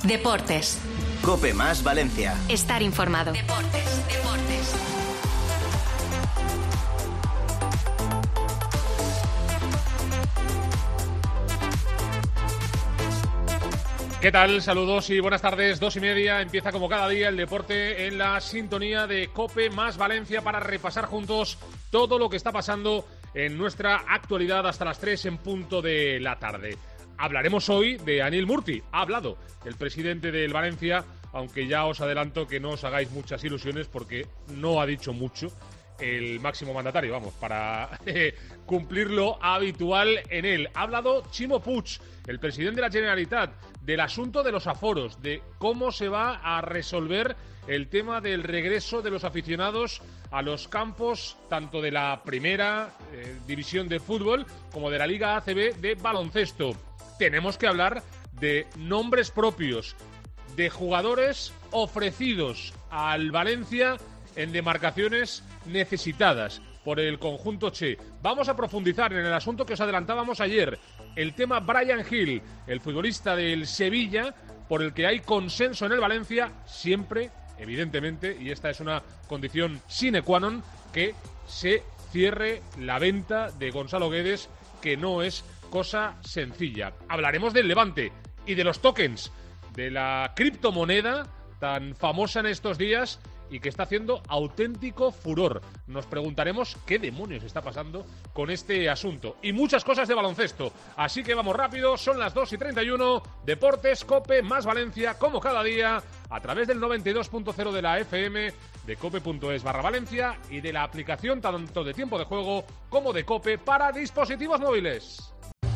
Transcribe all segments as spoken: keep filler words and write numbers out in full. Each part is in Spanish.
Deportes. COPE más Valencia. Estar informado. Deportes, deportes. ¿Qué tal? Saludos y buenas tardes. Dos y media. Empieza como cada día el deporte en la sintonía de COPE más Valencia para repasar juntos todo lo que está pasando en nuestra actualidad hasta las tres en punto de la tarde. Hablaremos hoy de Anil Murti. Ha hablado el presidente del Valencia, aunque ya os adelanto que no os hagáis muchas ilusiones porque no ha dicho mucho el máximo mandatario, vamos, para eh, cumplir lo habitual en él. Ha hablado Ximo Puig, el presidente de la Generalitat, del asunto de los aforos, de cómo se va a resolver el tema del regreso de los aficionados a los campos, tanto de la primera eh, división de fútbol como de la Liga A C B de baloncesto. Tenemos que hablar de nombres propios, de jugadores ofrecidos al Valencia en demarcaciones necesitadas por el conjunto Che. Vamos a profundizar en el asunto que os adelantábamos ayer, el tema Bryan Gil, el futbolista del Sevilla, por el que hay consenso en el Valencia, siempre, evidentemente, y esta es una condición sine qua non, que se cierre la venta de Gonzalo Guedes, que no es cosa sencilla. Hablaremos del Levante y de los tokens, de la criptomoneda tan famosa en estos días y que está haciendo auténtico furor. Nos preguntaremos qué demonios está pasando con este asunto. Y muchas cosas de baloncesto. Así que vamos rápido, son las dos y treinta y uno. Deportes, COPE, más Valencia, como cada día, a través del noventa y dos punto cero de la F M, de cope.es barra Valencia y de la aplicación tanto de tiempo de juego como de COPE para dispositivos móviles.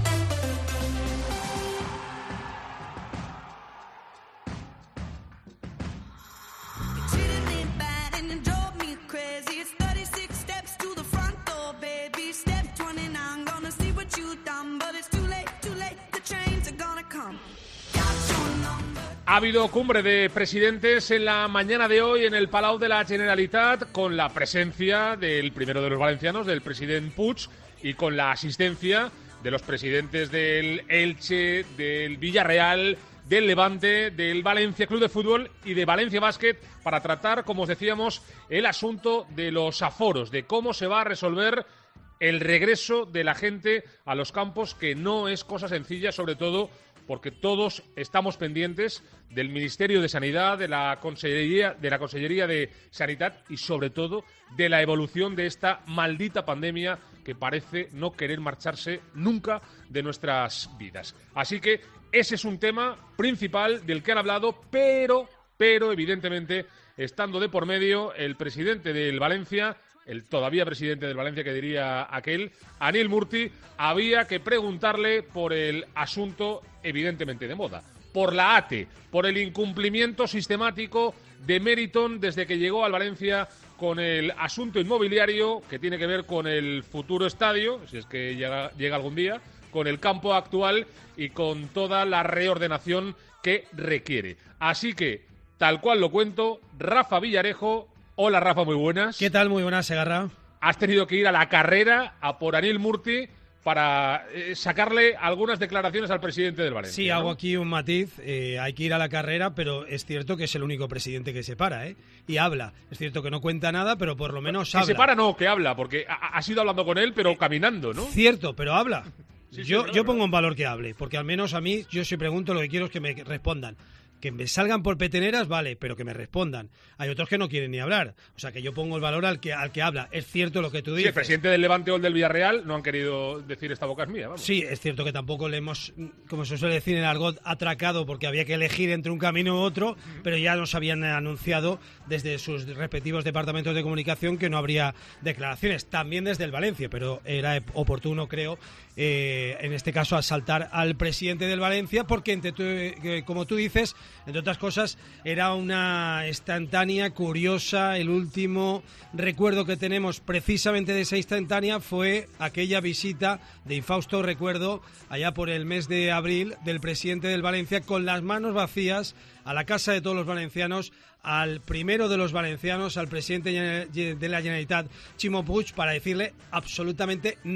Ha habido cumbre de presidentes en la mañana de hoy en el Palau de la Generalitat, con la presencia del primero de los valencianos, del presidente Puig, y con la asistencia de los presidentes del Elche, del Villarreal, del Levante, del Valencia Club de Fútbol y de Valencia Basket, para tratar, como os decíamos, el asunto de los aforos, de cómo se va a resolver el regreso de la gente a los campos, que no es cosa sencilla, sobre todo porque todos estamos pendientes del Ministerio de Sanidad, de la Consellería, de la Consellería de Sanidad y, sobre todo, de la evolución de esta maldita pandemia que parece no querer marcharse nunca de nuestras vidas. Así que ese es un tema principal del que han hablado, pero, pero evidentemente, estando de por medio el presidente del Valencia, el todavía presidente del Valencia, que diría aquel, Anil Murti, había que preguntarle por el asunto evidentemente de moda, por la A T E, por el incumplimiento sistemático de Meriton desde que llegó al Valencia con el asunto inmobiliario que tiene que ver con el futuro estadio, si es que llega, llega algún día, con el campo actual y con toda la reordenación que requiere. Así que, tal cual lo cuento, Rafa Villarejo. Hola, Rafa, muy buenas. ¿Qué tal? Muy buenas, Segarra. Has tenido que ir a la carrera a por Anil Murti para eh, sacarle algunas declaraciones al presidente del Valencia. Sí, ¿no? Hago aquí un matiz. Eh, hay que ir a la carrera, pero es cierto que es el único presidente que se para, ¿eh? Y habla. Es cierto que no cuenta nada, pero por lo menos que habla. Que se para, no, que habla, porque ha, has ido hablando con él, pero eh, caminando, ¿no? Cierto, pero habla. Sí, sí, yo verdad, yo pongo verdad. en valor que hable, porque al menos a mí, yo si pregunto, lo que quiero es que me respondan. Que me salgan por peteneras, vale, pero que me respondan. Hay otros que no quieren ni hablar. O sea, que yo pongo el valor al que al que habla. Es cierto lo que tú dices. Sí, el presidente del Levante o el del Villarreal no han querido decir esta boca es mía, vamos. Sí, es cierto que tampoco le hemos, como se suele decir en el argot, atracado, porque había que elegir entre un camino u otro, pero ya nos habían anunciado desde sus respectivos departamentos de comunicación que no habría declaraciones. También desde el Valencia, pero era oportuno, creo, eh, en este caso, asaltar al presidente del Valencia, porque, entre tú, eh, como tú dices, entre otras cosas, era una instantánea curiosa. El último recuerdo que tenemos precisamente de esa instantánea fue aquella visita de infausto recuerdo allá por el mes de abril del presidente del Valencia con las manos vacías a la casa de todos los valencianos, al primero de los valencianos, al presidente de la Generalitat, Ximo Puig, para decirle absolutamente nada.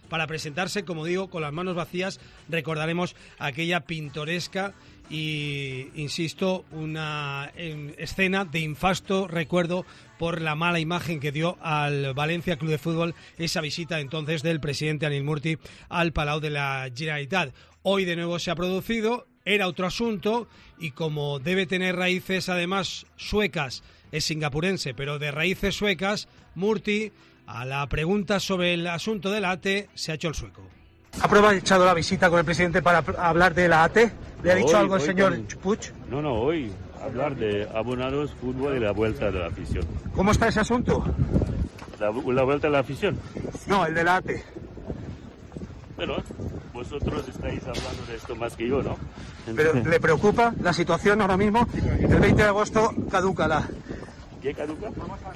para presentarse, como digo, con las manos vacías. Recordaremos aquella pintoresca y, insisto, una escena de infasto recuerdo por la mala imagen que dio al Valencia Club de Fútbol esa visita entonces del presidente Anil Murti al Palau de la Generalitat. Hoy de nuevo se ha producido, era otro asunto y como debe tener raíces además suecas, es singapurense, pero de raíces suecas, Murti, a la pregunta sobre el asunto de la A T E, se ha hecho el sueco. ¿Ha aprovechado la visita con el presidente para hablar de la A T E? ¿Le ha dicho hoy, algo el señor con... Puig? No, no, hoy hablar de abonados, fútbol y la vuelta de la afición. ¿Cómo está ese asunto? ¿La, la vuelta de la afición? No, el de la A T E. Pero vosotros estáis hablando de esto más que yo, ¿no? Pero ¿le preocupa la situación ahora mismo? El veinte de agosto caduca la... ¿Qué caduca?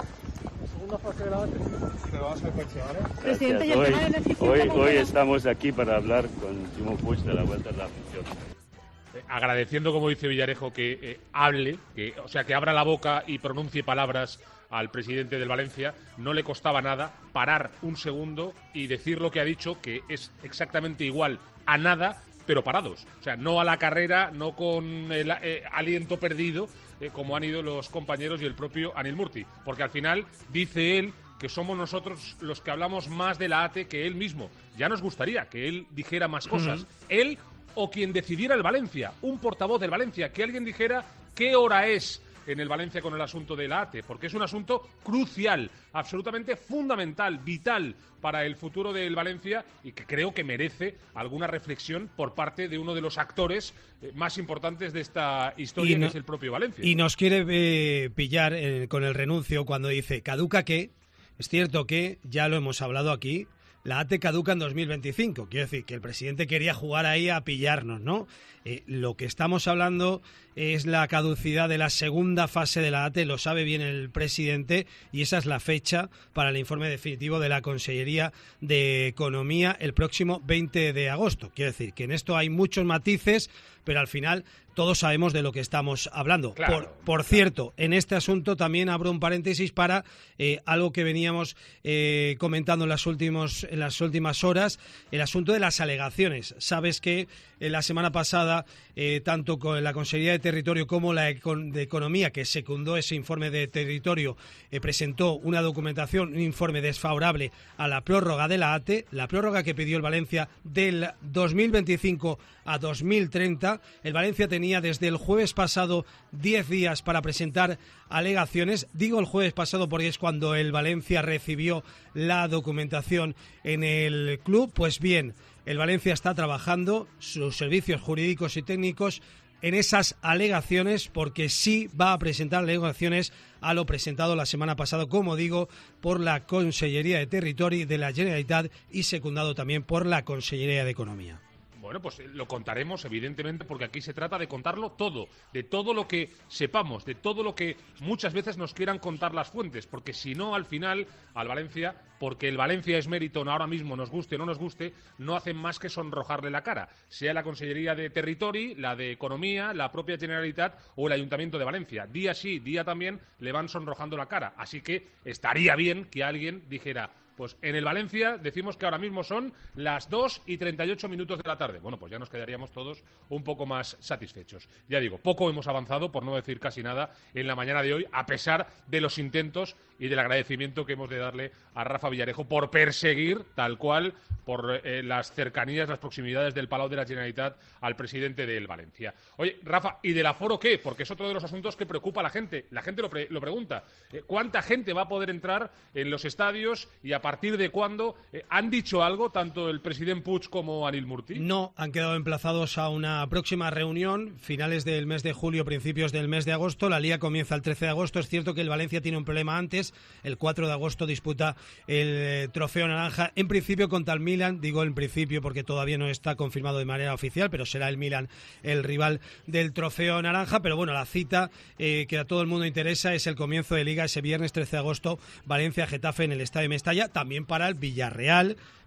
Presidente, hoy, hoy, hoy estamos aquí para hablar con Ximo Puig de la vuelta de la afición. Eh, agradeciendo, como dice Villarejo, que eh, hable, que, o sea, que abra la boca y pronuncie palabras al presidente del Valencia, no le costaba nada parar un segundo y decir lo que ha dicho, que es exactamente igual a nada, pero parados. O sea, no a la carrera, no con el eh, aliento perdido, eh, como han ido los compañeros y el propio Anil Murti. Porque al final dice él que somos nosotros los que hablamos más de la A T E que él mismo. Ya nos gustaría que él dijera más cosas. Uh-huh. Él o quien decidiera el Valencia, un portavoz del Valencia, que alguien dijera qué hora es en el Valencia con el asunto de la A T E, porque es un asunto crucial, absolutamente fundamental, vital para el futuro del Valencia y que creo que merece alguna reflexión por parte de uno de los actores eh, más importantes de esta historia, no, que es el propio Valencia. Y nos quiere eh, pillar eh, con el renuncio cuando dice, ¿caduca qué? Es cierto que, ya lo hemos hablado aquí, la A T E caduca en dos mil veinticinco. Quiero decir que el presidente quería jugar ahí a pillarnos, ¿no? Eh, lo que estamos hablando es la caducidad de la segunda fase de la A T E, lo sabe bien el presidente, y esa es la fecha para el informe definitivo de la Consellería de Economía el próximo veinte de agosto. Quiero decir que en esto hay muchos matices, pero al final todos sabemos de lo que estamos hablando. Claro, por, por cierto, en este asunto también abro un paréntesis para eh, algo que veníamos eh, comentando en las, últimos, en las últimas horas, el asunto de las alegaciones. Sabes que eh, la semana pasada, eh, tanto con la Consellería de Territorio como la de Economía, que secundó ese informe de Territorio, eh, presentó una documentación, un informe desfavorable a la prórroga de la A T E, la prórroga que pidió el Valencia del dos mil veinticinco a dos mil treinta. El Valencia tenía desde el jueves pasado diez días para presentar alegaciones. Digo el jueves pasado porque es cuando el Valencia recibió la documentación en el club. Pues bien, el Valencia está trabajando, sus servicios jurídicos y técnicos, en esas alegaciones, porque sí va a presentar alegaciones a lo presentado la semana pasada, como digo, por la Consellería de Territorio de la Generalitat y secundado también por la Consellería de Economía. Bueno, pues lo contaremos, evidentemente, porque aquí se trata de contarlo todo, de todo lo que sepamos, de todo lo que muchas veces nos quieran contar las fuentes, porque si no, al final, al Valencia, porque el Valencia es mérito, ahora mismo nos guste o no nos guste, no hacen más que sonrojarle la cara, sea la Consellería de Territori, la de Economía, la propia Generalitat o el Ayuntamiento de Valencia. Día sí, día también le van sonrojando la cara, así que estaría bien que alguien dijera: pues en el Valencia decimos que ahora mismo son las dos y treinta y ocho minutos de la tarde. Bueno, pues ya nos quedaríamos todos un poco más satisfechos. Ya digo, poco hemos avanzado, por no decir casi nada, en la mañana de hoy, a pesar de los intentos y del agradecimiento que hemos de darle a Rafa Villarejo por perseguir, tal cual, por eh, las cercanías, las proximidades del Palau de la Generalitat al presidente del Valencia. Oye, Rafa, ¿y del aforo qué? Porque es otro de los asuntos que preocupa a la gente. La gente lo, pre lo pregunta. Eh, ¿Cuánta gente va a poder entrar en los estadios y a partir de cuándo? Eh, ¿Han dicho algo tanto el presidente Puig como Anil Murti? No, han quedado emplazados a una próxima reunión, finales del mes de julio, principios del mes de agosto. La Liga comienza el trece de agosto. Es cierto que el Valencia tiene un problema antes. El cuatro de agosto disputa el eh, Trofeo Naranja, en principio contra el Milan. Digo en principio porque todavía no está confirmado de manera oficial, pero será el Milan el rival del Trofeo Naranja. Pero bueno, la cita eh, que a todo el mundo interesa es el comienzo de Liga ese viernes trece de agosto, Valencia-Getafe en el Estadio Mestalla. También para el Villarreal,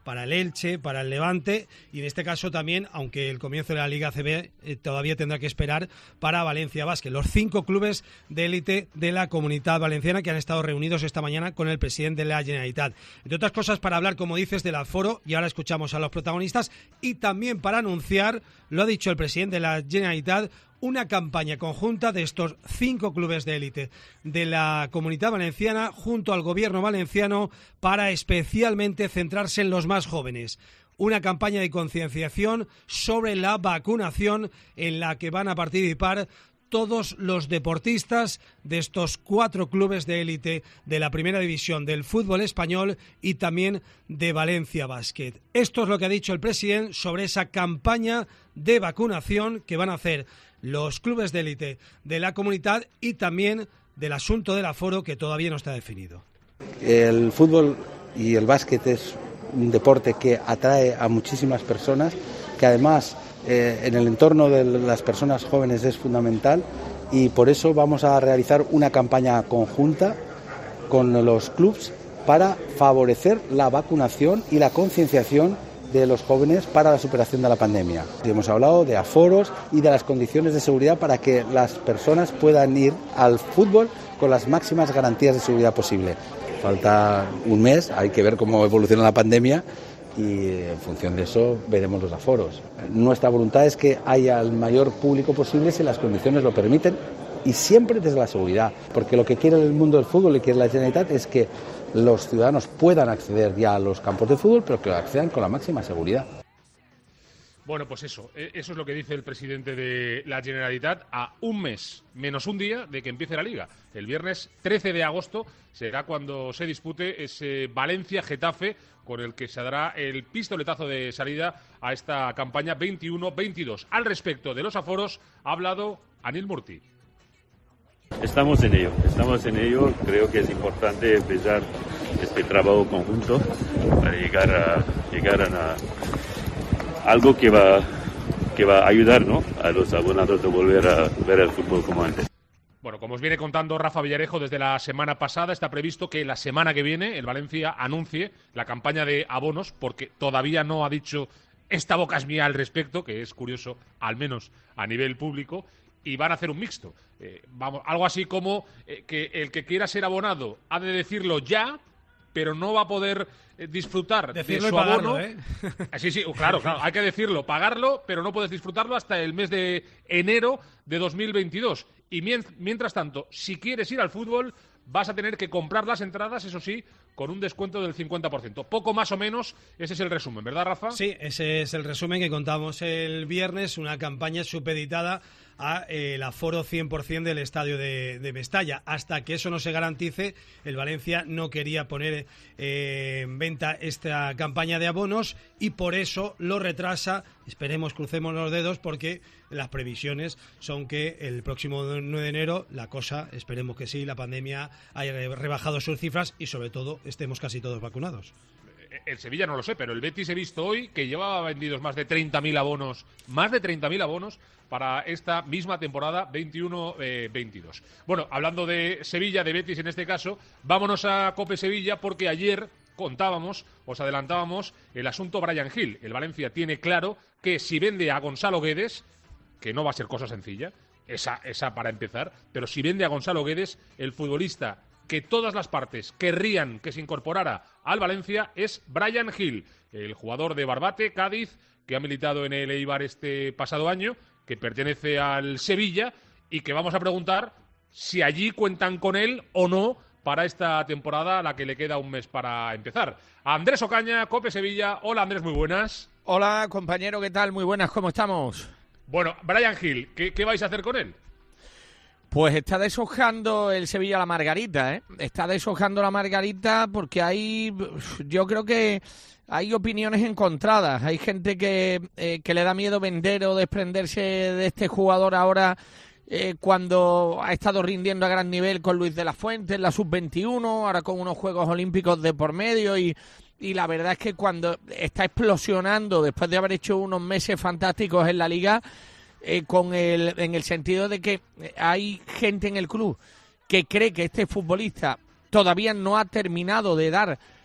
para el Elche, para el Levante y en este caso también, aunque el comienzo de la Liga A C B eh, todavía tendrá que esperar, para Valencia Basket. Los cinco clubes de élite de la Comunitat Valenciana que han estado reunidos esta mañana con el presidente de la Generalitat. Entre otras cosas, para hablar, como dices, del aforo, y ahora escuchamos a los protagonistas, y también para anunciar, lo ha dicho el presidente de la Generalitat, una campaña conjunta de estos cinco clubes de élite de la Comunitat Valenciana junto al gobierno valenciano para especialmente centrarse en los más jóvenes. Una campaña de concienciación sobre la vacunación en la que van a participar todos los deportistas de estos cuatro clubes de élite de la primera división del fútbol español y también de Valencia Basket. Esto es lo que ha dicho el presidente sobre esa campaña de vacunación que van a hacer los clubes de élite de la Comunitat y también del asunto del aforo que todavía no está definido. El fútbol y el básquet es un deporte que atrae a muchísimas personas, que además eh, en el entorno de las personas jóvenes es fundamental y por eso vamos a realizar una campaña conjunta con los clubes para favorecer la vacunación y la concienciación de los jóvenes para la superación de la pandemia. Y hemos hablado de aforos y de las condiciones de seguridad para que las personas puedan ir al fútbol con las máximas garantías de seguridad posible. Falta un mes, hay que ver cómo evoluciona la pandemia y en función de eso veremos los aforos. Nuestra voluntad es que haya el mayor público posible si las condiciones lo permiten y siempre desde la seguridad, porque lo que quiere el mundo del fútbol y quiere la Generalitat es que los ciudadanos puedan acceder ya a los campos de fútbol, pero que lo accedan con la máxima seguridad. Bueno, pues eso, eso es lo que dice el presidente de la Generalitat a un mes, menos un día, de que empiece la Liga. El viernes trece de agosto será cuando se dispute ese Valencia-Getafe, con el que se dará el pistoletazo de salida a esta campaña veintiuno veintidós. Al respecto de los aforos ha hablado Anil Murti. Estamos en ello, estamos en ello. Creo que es importante empezar este trabajo conjunto para llegar a llegar a algo que va que va a ayudar, ¿no?, a los abonados de volver a ver el fútbol como antes. Bueno, como os viene contando Rafa Villarejo desde la semana pasada, está previsto que la semana que viene el Valencia anuncie la campaña de abonos, porque todavía no ha dicho esta boca es mía al respecto, que es curioso, al menos a nivel público. Y van a hacer un mixto. Eh, vamos, algo así como eh, que el que quiera ser abonado ha de decirlo ya, pero no va a poder eh, disfrutar decirlo de su y pagarlo, abono. ¿eh? Sí, sí, claro, claro, hay que decirlo, pagarlo, pero no puedes disfrutarlo hasta el mes de enero de dos mil veintidós. Y mien- mientras tanto, si quieres ir al fútbol, vas a tener que comprar las entradas, eso sí, con un descuento del cincuenta por ciento. Poco más o menos, ese es el resumen, ¿verdad, Rafa? Sí, ese es el resumen que contamos el viernes, una campaña supeditada a eh, el aforo cien por ciento del estadio de, de Mestalla. Hasta que eso no se garantice, el Valencia no quería poner eh, en venta esta campaña de abonos y por eso lo retrasa. Esperemos, crucemos los dedos, porque las previsiones son que el próximo nueve de enero la cosa, esperemos que sí, la pandemia haya rebajado sus cifras y sobre todo estemos casi todos vacunados. El Sevilla no lo sé, pero el Betis he visto hoy que llevaba vendidos más de treinta mil abonos, más de treinta mil abonos para esta misma temporada veintiuno veintidós. Bueno, hablando de Sevilla, de Betis en este caso, vámonos a Cope Sevilla, porque ayer contábamos, os adelantábamos el asunto Bryan Gil. El Valencia tiene claro que si vende a Gonzalo Guedes, que no va a ser cosa sencilla, esa, esa para empezar, pero si vende a Gonzalo Guedes, el futbolista que todas las partes querrían que se incorporara al Valencia es Bryan Gil, el jugador de Barbate, Cádiz, que ha militado en el Eibar este pasado año, que pertenece al Sevilla y que vamos a preguntar si allí cuentan con él o no para esta temporada a la que le queda un mes para empezar. Andrés Ocaña, Cope Sevilla. Hola, Andrés, muy buenas. Hola, compañero, ¿qué tal? Muy buenas, ¿cómo estamos? Bueno, Bryan Gil, ¿qué, qué vais a hacer con él? Pues está deshojando el Sevilla la margarita, ¿eh? Está deshojando la margarita porque hay, yo creo que hay opiniones encontradas. Hay gente que, eh, que le da miedo vender o desprenderse de este jugador ahora eh, cuando ha estado rindiendo a gran nivel con Luis de la Fuente en la sub veintiuno, ahora con unos Juegos Olímpicos de por medio y, y la verdad es que cuando está explosionando después de haber hecho unos meses fantásticos en la Liga, Eh, con el, en el sentido de que hay gente en el club que cree que este futbolista todavía no ha terminado de dar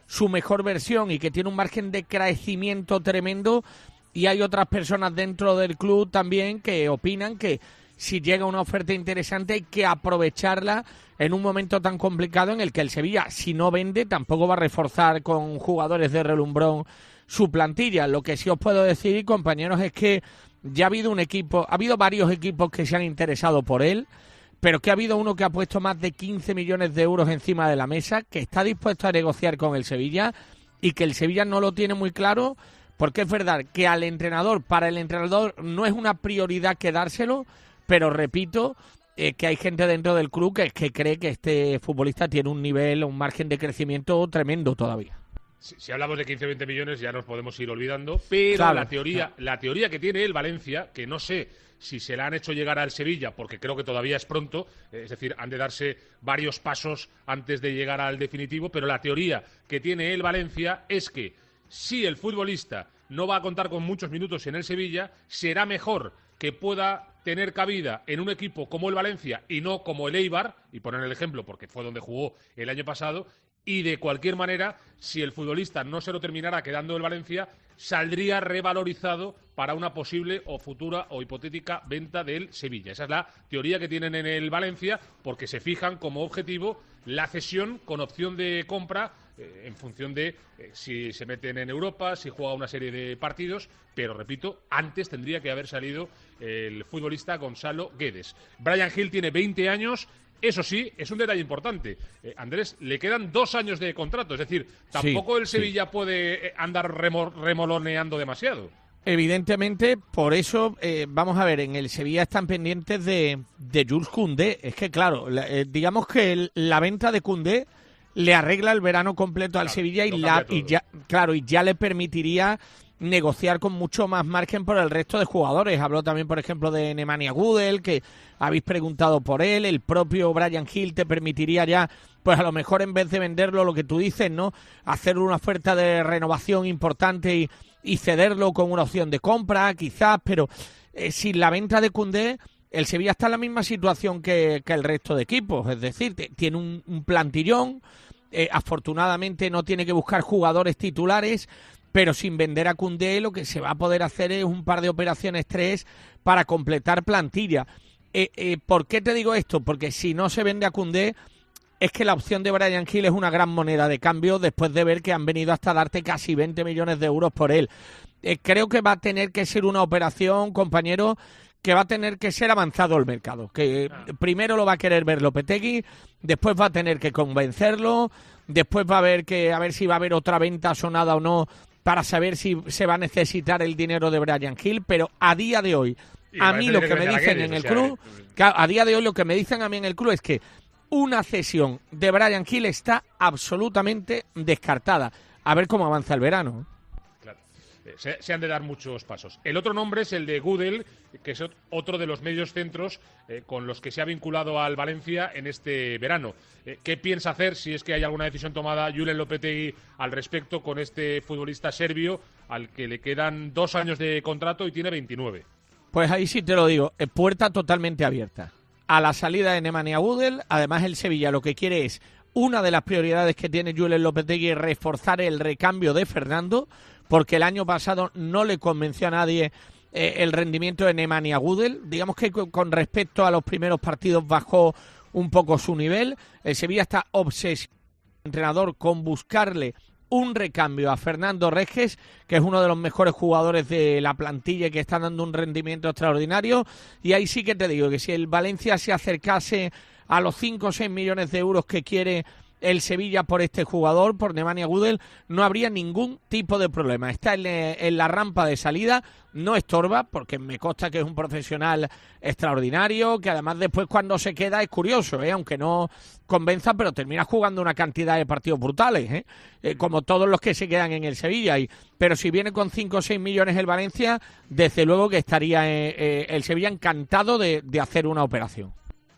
su mejor versión y que tiene un margen de crecimiento tremendo, y hay otras personas dentro del club también que opinan que si llega una oferta interesante hay que aprovecharla en un momento tan complicado en el que el Sevilla, si no vende, tampoco va a reforzar con jugadores de relumbrón su plantilla. Lo que sí os puedo decir, compañeros, es que ya ha habido un equipo, ha habido varios equipos que se han interesado por él, pero que ha habido uno que ha puesto más de quince millones de euros encima de la mesa, que está dispuesto a negociar con el Sevilla y que el Sevilla no lo tiene muy claro, porque es verdad que al entrenador, para el entrenador no es una prioridad quedárselo, pero repito, eh, que hay gente dentro del club que, que cree que este futbolista tiene un nivel, un margen de crecimiento tremendo todavía. Si, si hablamos de quince o veinte millones ya nos podemos ir olvidando, pero Claro, la teoría claro. la teoría que tiene el Valencia, que no sé si se la han hecho llegar al Sevilla, porque creo que todavía es pronto, eh, es decir, han de darse varios pasos antes de llegar al definitivo, pero la teoría que tiene el Valencia es que si el futbolista no va a contar con muchos minutos en el Sevilla, será mejor que pueda tener cabida en un equipo como el Valencia y no como el Eibar, y poner el ejemplo porque fue donde jugó el año pasado, y de cualquier manera, si el futbolista no se lo terminara quedando el Valencia, saldría revalorizado para una posible o futura o hipotética venta del Sevilla. Esa es la teoría que tienen en el Valencia, porque se fijan como objetivo la cesión con opción de compra eh, en función de eh, si se meten en Europa, si juega una serie de partidos, pero repito, antes tendría que haber salido el futbolista Gonzalo Guedes. Bryan Gil tiene veinte años. Eso sí, es un detalle importante. Eh, Andrés, le quedan dos años de contrato, es decir, tampoco Sí, el Sevilla sí. puede andar remo- remoloneando demasiado. Evidentemente, por eso, eh, vamos a ver, en el Sevilla están pendientes de, de Jules Koundé. Es que, claro, la, eh, digamos que el, la venta de Koundé le arregla el verano completo al Claro, Sevilla y, lo la, cambia y todo. ya, claro, y ya le permitiría negociar con mucho más margen por el resto de jugadores. Habló también, por ejemplo, de Nemanja Gudel, que habéis preguntado por él. El propio Bryan Gil te permitiría ya, pues a lo mejor en vez de venderlo, lo que tú dices, ¿no?, hacer una oferta de renovación importante y, y cederlo con una opción de compra, quizás, pero eh, sin la venta de Koundé, el Sevilla está en la misma situación que, que el resto de equipos. Es decir, te, tiene un, un plantillón, eh, afortunadamente no tiene que buscar jugadores titulares, pero sin vender a Koundé lo que se va a poder hacer es un par de operaciones tres para completar plantilla. Eh, eh, ¿Por qué te digo esto? Porque si no se vende a Koundé, es que la opción de Bryan Gil es una gran moneda de cambio después de ver que han venido hasta darte casi veinte millones de euros por él. Eh, creo que va a tener que ser una operación, compañero, que va a tener que ser avanzado el mercado. Que ah. primero lo va a querer ver Lopetegui, después va a tener que convencerlo, después va a ver que a ver si va a haber otra venta sonada o no, para saber si se va a necesitar el dinero de Bryan Gil, pero a día de hoy, Y a mí lo que, que me dicen en el sea, club, eh, claro, a día de hoy lo que me dicen a mí en el club es que una cesión de Bryan Gil está absolutamente descartada. A ver cómo avanza el verano. Claro. Eh, Se, se han de dar muchos pasos. El otro nombre es el de Gudel, que es otro de los medios centros eh, con los que se ha vinculado al Valencia en este verano. Eh, ¿Qué piensa hacer, si es que hay alguna decisión tomada, Julen Lopetegui al respecto con este futbolista serbio al que le quedan dos años de contrato y tiene veintinueve? Pues ahí sí te lo digo, eh, puerta totalmente abierta. A la salida de Nemanja Gudel, además el Sevilla lo que quiere es, una de las prioridades que tiene Julen Lopetegui es reforzar el recambio de Fernando, porque el año pasado no le convenció a nadie eh, el rendimiento de Nemanja Gudel. Digamos que con, con respecto a los primeros partidos bajó un poco su nivel. El Sevilla está obsesionado, el entrenador, con buscarle un recambio a Fernando Regis, que es uno de los mejores jugadores de la plantilla y que está dando un rendimiento extraordinario. Y ahí sí que te digo que si el Valencia se acercase a los cinco o seis millones de euros que quiere el Sevilla por este jugador, por Nemanja Gudel, no habría ningún tipo de problema. Está en, en la rampa de salida, no estorba, porque me consta que es un profesional extraordinario, que además después cuando se queda es curioso, ¿eh? Aunque no convenza, pero termina jugando una cantidad de partidos brutales, ¿eh? Eh, como todos los que se quedan en el Sevilla. Y, pero si viene con cinco o seis millones el Valencia, desde luego que estaría eh, eh, el Sevilla encantado de, de hacer una operación.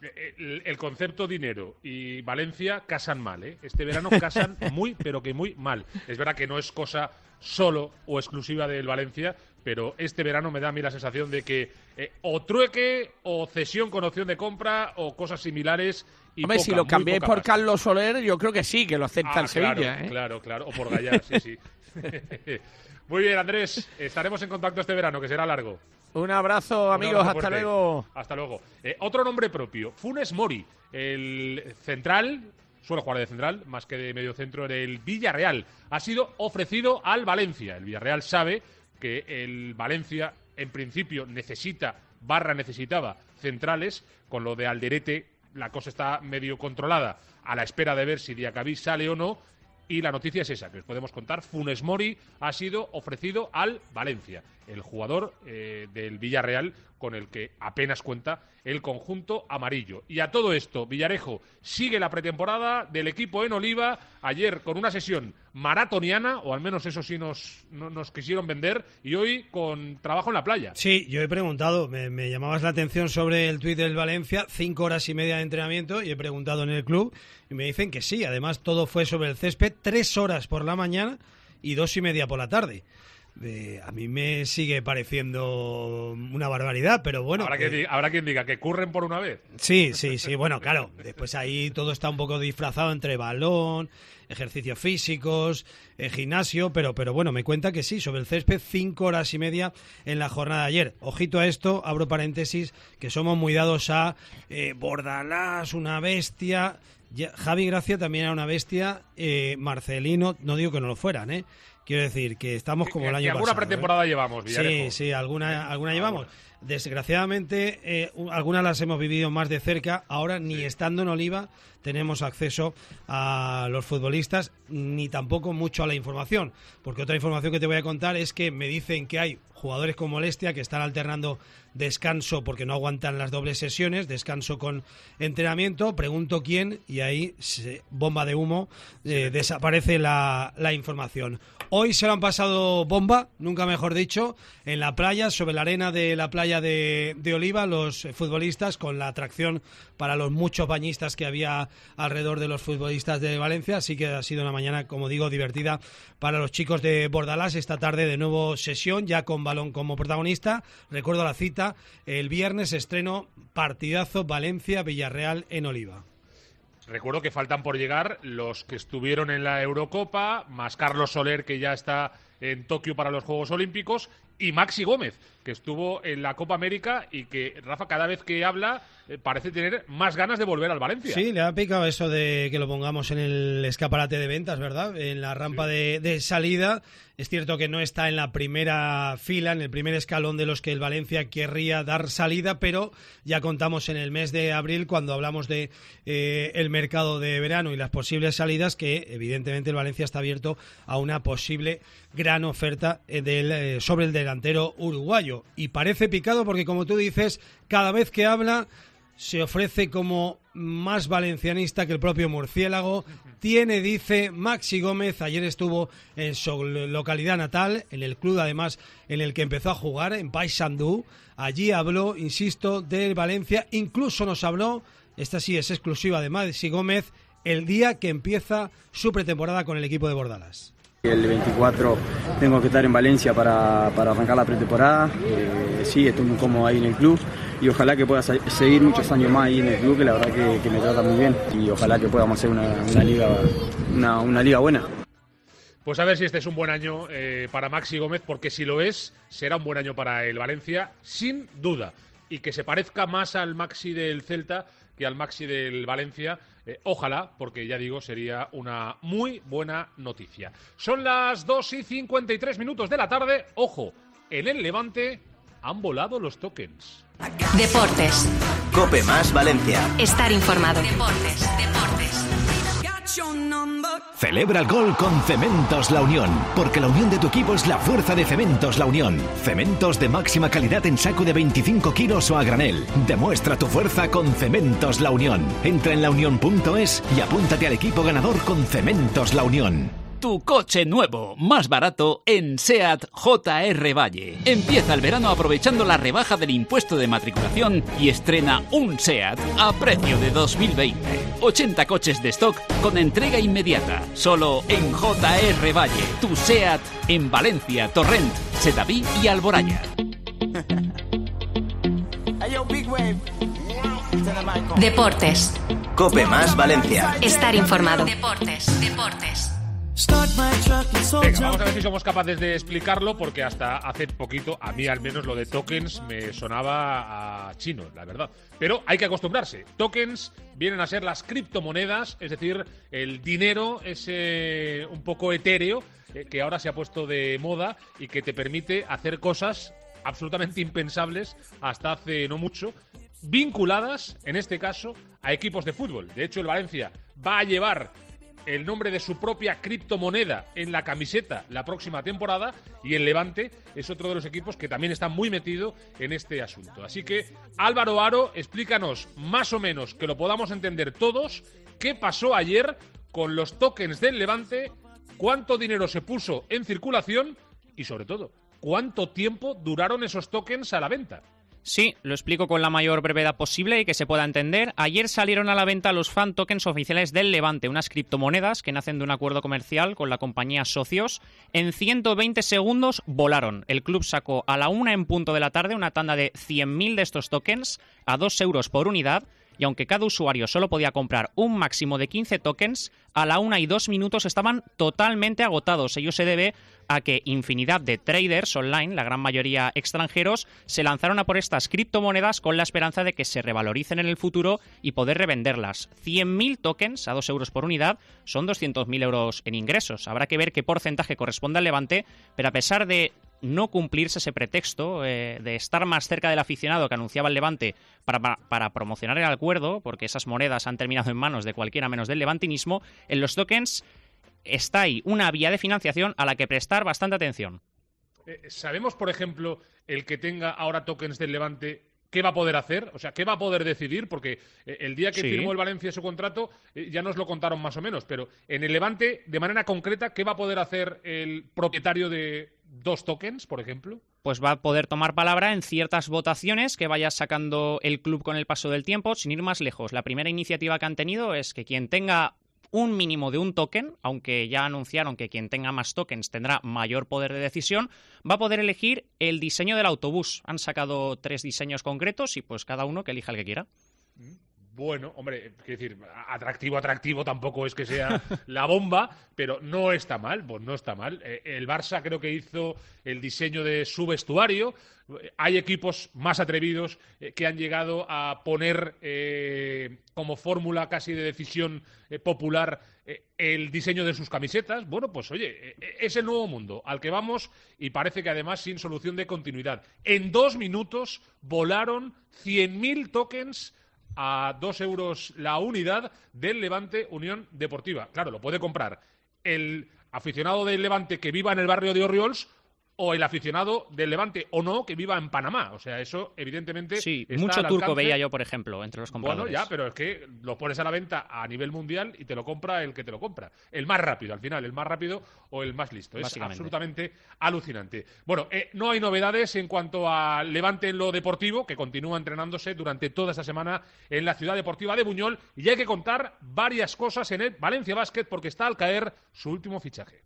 El, el concepto dinero y Valencia casan mal, ¿eh? Este verano casan muy, pero que muy mal. Es verdad que no es cosa solo o exclusiva del Valencia, pero este verano me da a mí la sensación de que eh, o trueque o cesión con opción de compra o cosas similares. Y Hombre, poca, si lo cambiéis por pasta. Carlos Soler, yo creo que sí, que lo acepta ah, el Sevilla. Claro, ¿eh? claro, claro, o por Gallar, sí, sí. Muy bien, Andrés, estaremos en contacto este verano, que será largo. Un abrazo, amigos, Un abrazo hasta fuerte. luego. Hasta luego. Eh, otro nombre propio, Funes Mori, el central, suele jugar de central, más que de medio centro del Villarreal. Ha sido ofrecido al Valencia. El Villarreal sabe que el Valencia, en principio, necesita, barra necesitaba, centrales. Con lo de Alderete, la cosa está medio controlada, a la espera de ver si Diacabí sale o no. Y la noticia es esa, que os podemos contar. Funes Mori ha sido ofrecido al Valencia, el jugador eh, del Villarreal con el que apenas cuenta el conjunto amarillo. Y a todo esto, Villarejo sigue la pretemporada del equipo en Oliva, ayer con una sesión maratoniana, o al menos eso sí nos, no, nos quisieron vender, y hoy con trabajo en la playa. Sí, yo he preguntado, me, me llamabas la atención sobre el tuit del Valencia, cinco horas y media de entrenamiento, y he preguntado en el club, y me dicen que sí, además todo fue sobre el césped, tres horas por la mañana y dos y media por la tarde. Eh, a mí me sigue pareciendo una barbaridad, pero bueno. Habrá, eh, que, habrá quien diga que curren por una vez. Sí, sí, sí, bueno, claro, después ahí todo está un poco disfrazado entre balón, ejercicios físicos, eh, gimnasio, pero, pero bueno, me cuenta que sí, sobre el césped, cinco horas y media en la jornada de ayer. Ojito a esto, abro paréntesis, que somos muy dados a eh, Bordalás, una bestia. Ya, Javi Gracia también era una bestia, eh, Marcelino, no digo que no lo fueran, ¿eh? Quiero decir que estamos como que, el año que alguna pasado. pretemporada ¿eh? llevamos, Villarejo. Sí, sí, alguna, alguna llevamos. Alguna. Desgraciadamente, eh, algunas las hemos vivido más de cerca. Ahora, ni sí. estando en Oliva, tenemos acceso a los futbolistas, ni tampoco mucho a la información. Porque otra información que te voy a contar es que me dicen que hay jugadores con molestia que están alternando descanso porque no aguantan las dobles sesiones, descanso con entrenamiento. Pregunto quién y ahí, se, bomba de humo, eh, sí. desaparece la, la información. Hoy se lo han pasado bomba, nunca mejor dicho, en la playa, sobre la arena de la playa de, de Oliva, los futbolistas, con la atracción para los muchos bañistas que había alrededor de los futbolistas de Valencia. Así que ha sido una mañana, como digo, divertida para los chicos de Bordalás. Esta tarde de nuevo sesión, ya con balón como protagonista. Recuerdo la cita, el viernes estreno partidazo Valencia-Villarreal en Oliva. Recuerdo que faltan por llegar los que estuvieron en la Eurocopa, más Carlos Soler, que ya está en Tokio para los Juegos Olímpicos, y Maxi Gómez, que estuvo en la Copa América y que, Rafa, cada vez que habla eh, parece tener más ganas de volver al Valencia. Sí, le ha picado eso de que lo pongamos en el escaparate de ventas, ¿verdad? En la rampa sí. de, de salida. Es cierto que no está en la primera fila, en el primer escalón de los que el Valencia querría dar salida, pero ya contamos en el mes de abril, cuando hablamos de eh, el mercado de verano y las posibles salidas, que evidentemente el Valencia está abierto a una posible gran oferta del, eh, sobre el delantero uruguayo. Y parece picado porque, como tú dices, cada vez que habla se ofrece como más valencianista que el propio murciélago. Tiene, dice, Maxi Gómez. Ayer estuvo en su localidad natal, en el club además en el que empezó a jugar, en Paysandú. Allí habló, insisto, del Valencia. Incluso nos habló, esta sí es exclusiva de Maxi Gómez, el día que empieza su pretemporada con el equipo de Bordalás. El veinticuatro tengo que estar en Valencia para, para arrancar la pretemporada. Eh, sí, estoy muy cómodo ahí en el club y ojalá que pueda seguir muchos años más ahí en el club, que la verdad que, que me trata muy bien, y ojalá que podamos hacer una, una liga una, una liga buena. Pues a ver si este es un buen año eh, para Maxi Gómez, porque si lo es, será un buen año para el Valencia, sin duda. Y que se parezca más al Maxi del Celta que al Maxi del Valencia. Eh, ojalá, porque ya digo, sería una muy buena noticia. Son las dos y cincuenta y tres minutos de la tarde. Ojo, en el Levante han volado los tokens. Deportes. COPE más Valencia. Estar informado. Deportes, deportes. Celebra el gol con Cementos La Unión, porque la unión de tu equipo es la fuerza de Cementos La Unión. Cementos de máxima calidad en saco de veinticinco kilos o a granel. Demuestra tu fuerza con Cementos La Unión. Entra en launión punto es y apúntate al equipo ganador con Cementos La Unión. Tu coche nuevo, más barato en SEAT J R Valle. Empieza el verano aprovechando la rebaja del impuesto de matriculación y estrena un SEAT a precio de dos mil veinte. ochenta coches de stock con entrega inmediata. Solo en J R Valle. Tu SEAT en Valencia, Torrent, Sedaví y Alboraya. Deportes. COPE más Valencia. Estar informado. Deportes. Deportes. Venga, vamos a ver si somos capaces de explicarlo, porque hasta hace poquito, a mí al menos, lo de tokens me sonaba a chino, la verdad. Pero hay que acostumbrarse. Tokens vienen a ser las criptomonedas, es decir, el dinero ese un poco etéreo eh, que ahora se ha puesto de moda y que te permite hacer cosas absolutamente impensables hasta hace no mucho, vinculadas, en este caso, a equipos de fútbol. De hecho, el Valencia va a llevar el nombre de su propia criptomoneda en la camiseta la próxima temporada, y el Levante es otro de los equipos que también está muy metido en este asunto. Así que, Álvaro Aro, explícanos más o menos, que lo podamos entender todos, qué pasó ayer con los tokens del Levante, cuánto dinero se puso en circulación y, sobre todo, cuánto tiempo duraron esos tokens a la venta. Sí, lo explico con la mayor brevedad posible y que se pueda entender. Ayer salieron a la venta los fan tokens oficiales del Levante, unas criptomonedas que nacen de un acuerdo comercial con la compañía Socios. En ciento veinte segundos volaron. El club sacó a la una en punto de la tarde una tanda de cien mil de estos tokens a dos euros por unidad. Y aunque cada usuario solo podía comprar un máximo de quince tokens, a la una y dos minutos estaban totalmente agotados. Ello se debe a que infinidad de traders online, la gran mayoría extranjeros, se lanzaron a por estas criptomonedas con la esperanza de que se revaloricen en el futuro y poder revenderlas. cien mil tokens a dos euros por unidad son doscientos mil euros en ingresos. Habrá que ver qué porcentaje corresponde al Levante, pero a pesar de no cumplirse ese pretexto eh, de estar más cerca del aficionado que anunciaba el Levante para, para, para promocionar el acuerdo, porque esas monedas han terminado en manos de cualquiera menos del levantinismo, en los tokens está ahí una vía de financiación a la que prestar bastante atención. Eh, ¿Sabemos, por ejemplo, el que tenga ahora tokens del Levante, qué va a poder hacer? O sea, ¿qué va a poder decidir? Porque eh, el día que sí. firmó el Valencia su contrato, eh, ya nos lo contaron más o menos, pero en el Levante, de manera concreta, ¿qué va a poder hacer el propietario de dos tokens, por ejemplo? Pues va a poder tomar palabra en ciertas votaciones que vaya sacando el club con el paso del tiempo, sin ir más lejos. La primera iniciativa que han tenido es que quien tenga un mínimo de un token, aunque ya anunciaron que quien tenga más tokens tendrá mayor poder de decisión, va a poder elegir el diseño del autobús. Han sacado tres diseños concretos y pues cada uno que elija el que quiera. Bueno, hombre, quiero decir, atractivo, atractivo tampoco es que sea la bomba, pero no está mal, pues no está mal. El Barça creo que hizo el diseño de su vestuario. Hay equipos más atrevidos que han llegado a poner eh, como fórmula casi de decisión eh, popular eh, el diseño de sus camisetas. Bueno, pues oye, eh, es el nuevo mundo al que vamos, y parece que además sin solución de continuidad. En dos minutos volaron cien mil tokens a dos euros la unidad del Levante Unión Deportiva. Claro, lo puede comprar el aficionado del Levante que viva en el barrio de Orriols, o el aficionado del Levante o no que viva en Panamá. O sea, eso evidentemente sí, está mucho al turco alcance. Veía yo, por ejemplo, entre los compradores. Bueno, ya, pero es que lo pones a la venta a nivel mundial y te lo compra el que te lo compra. El más rápido, al final, el más rápido o el más listo. Es absolutamente alucinante. Bueno, eh, no hay novedades en cuanto a Levante en lo deportivo, que continúa entrenándose durante toda esta semana en la ciudad deportiva de Buñol, y hay que contar varias cosas en el Valencia Basket porque está al caer su último fichaje.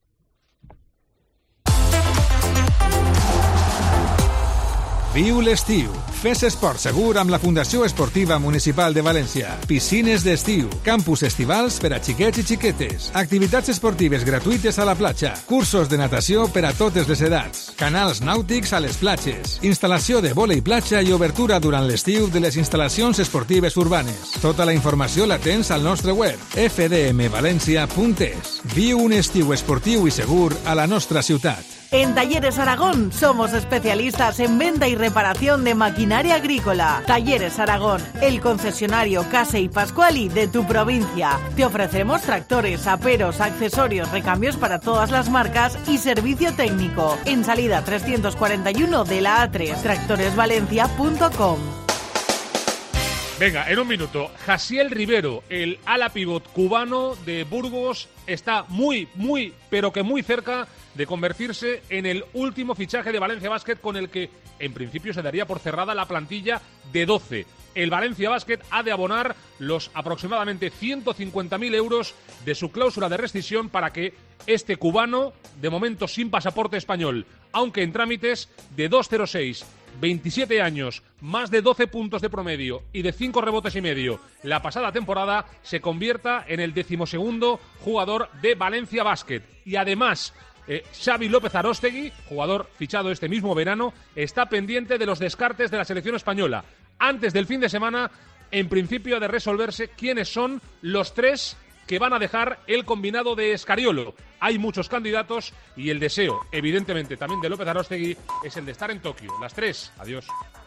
Viu l'estiu. Fes esport segur amb la Fundació Esportiva Municipal de València. Piscines d'estiu, campus estivals per a xiquets i xiquetes, activitats esportives gratuïtes a la platja, cursos de natació per a totes les edats, canals nàutics a les platges, instal·lació de vòlei platja i obertura durant l'estiu de les instal·lacions esportives urbanes. Tota la informació la tens al nostre web f d m valencia punt es. Viu un estiu esportiu i segur a la nostra ciutat. En Talleres Aragón somos especialistas en venta y reparación de maquinaria agrícola. Talleres Aragón, el concesionario Case y Pascuali de tu provincia. Te ofrecemos tractores, aperos, accesorios, recambios para todas las marcas y servicio técnico. En salida trescientos cuarenta y uno de la A tres, tractores valencia punto com. Venga, en un minuto. Jasiel Rivero, el ala pivot cubano de Burgos, está muy, muy, pero que muy cerca de convertirse en el último fichaje de Valencia Basket, con el que en principio se daría por cerrada la plantilla de doce. El Valencia Basket ha de abonar los aproximadamente ciento cincuenta mil euros de su cláusula de rescisión para que este cubano, de momento sin pasaporte español, aunque en trámites, de dos cero seis, veintisiete años, más de doce puntos de promedio y de cinco rebotes y medio la pasada temporada, se convierta en el decimosegundo jugador de Valencia Basket. Y además, eh, Xavi López Aróstegui, jugador fichado este mismo verano, está pendiente de los descartes de la selección española. Antes del fin de semana, en principio, ha de resolverse quiénes son los tres que van a dejar el combinado de Escariolo. Hay muchos candidatos y el deseo, evidentemente, también de López Aróstegui es el de estar en Tokio. Las tres. Adiós.